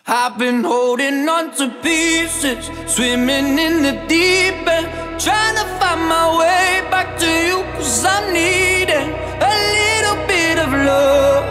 I've been holding on to pieces, swimming in the deep end, trying to find my way back to you, 'cause I'm needing a little bit of love,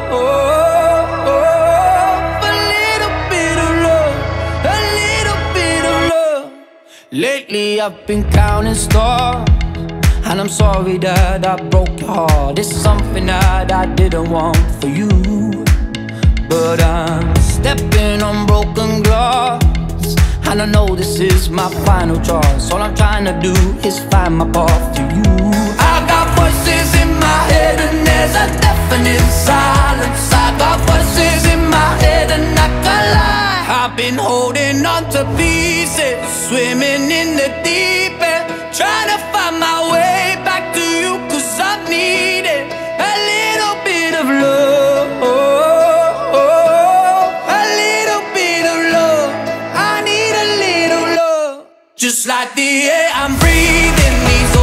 a little bit of love, a little bit of love. Lately I've been counting stars, and I'm sorry that I broke your heart. It's something that I didn't want for you, but I'm stepping on broken glass, and I know this is my final choice. All I'm trying to do is find my path to you. I got voices in my head and there's a deafening silence. I got voices in my head and I can't lie. I've been holding on to pieces, swimming in the deep end, trying to find my way back to you, 'cause I'm needing a little bit of love, a little bit of love. I need a little love. Just like the air I'm breathing, these